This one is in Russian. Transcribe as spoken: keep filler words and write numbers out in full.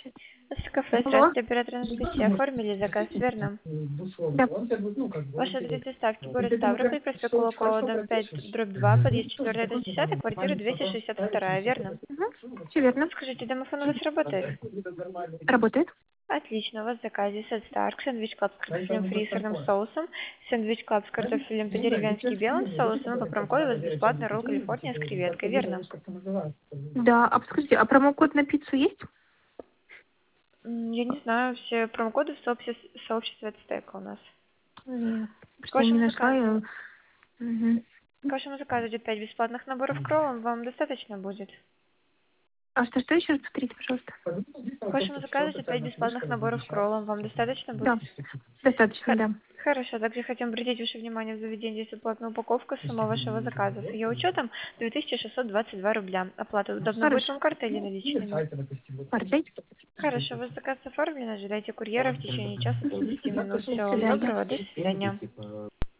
Наше кафе, Алло. здравствуйте, оператор Анастасия. Оформили заказ, верно? Да. Ваш адрес доставки, город Ставрополь, проспект Кулакова, дом пять, дробь два, подъезд четыре, этаж десять, квартира двести шестьдесят два, верно? Угу. Все верно. Скажите, домофон у вас работает? Работает. Отлично, у вас в заказе сет Старк, сэндвич клаб с картофелем фри и сырным соусом, сэндвич клаб с картофелем по-деревенски белым соусом, и по промокоду у вас бесплатный ролл Калифорния с креветкой, верно? Да, а подскажите, а промокод на пиццу есть? М, Я не знаю, все промокоды в сообществе, сообществе от стека у нас. Нет, К что я не вашему нашла. заказу. Я... Мгм. К вашему заказу идет пять бесплатных наборов кроллом, вам достаточно будет? А что, что еще раз повторите, пожалуйста? К вашему заказу идет пять бесплатных наборов кроллом, вам достаточно Да, будет? достаточно, Х- да. Хорошо, также хотим обратить ваше внимание, в заведении есть платная упаковка суммы вашего заказа. С ее учетом две тысячи шестьсот двадцать два рубля. Оплата удобно будет Хорошо. вам картой или наличными? Картой. Хорошо, у вас заказ оформлен, ожидайте курьера в течение часа До пятидесяти минут. Всего вам свидания. доброго, до свидания.